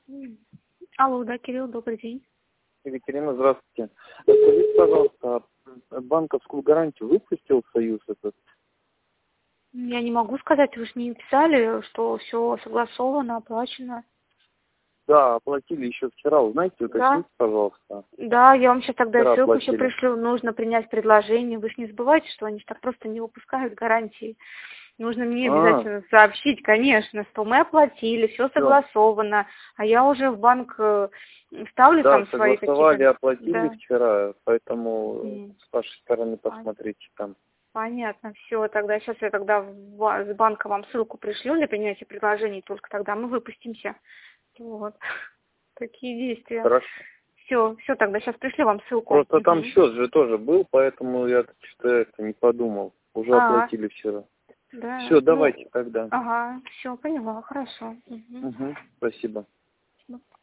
М. Алло, да, Кирилл, добрый день. Екатерина, здравствуйте. Скажите, пожалуйста, банковскую гарантию выпустил Союз этот? Я не могу сказать, вы же не писали, что все согласовано, оплачено. Да, оплатили еще вчера. Узнайте, Да, уточните, пожалуйста. да, я вам сейчас тогда Вчера ссылку еще оплатили. пришлю. Нужно принять предложение. Вы же не забывайте, что они ж так просто не выпускают гарантии. Нужно мне обязательно сообщить, конечно, что мы оплатили, все Все. согласовано, а я уже в банк ставлю Да, там свои согласовали, какие-то... оплатили Да. вчера, поэтому М. с вашей стороны посмотрите там. Понятно, все, тогда сейчас я тогда с банка вам ссылку пришлю для принятия предложений, только тогда мы выпустимся. Вот. Такие действия. Хорошо. Все, тогда сейчас пришлю вам ссылку. Просто там Мгм. счет же тоже был, поэтому я что-то это не подумал. Уже А, оплатили вчера. да, Все, ну, давайте тогда. ага, все, поняла, хорошо. Мгм. Угу, спасибо. Спасибо.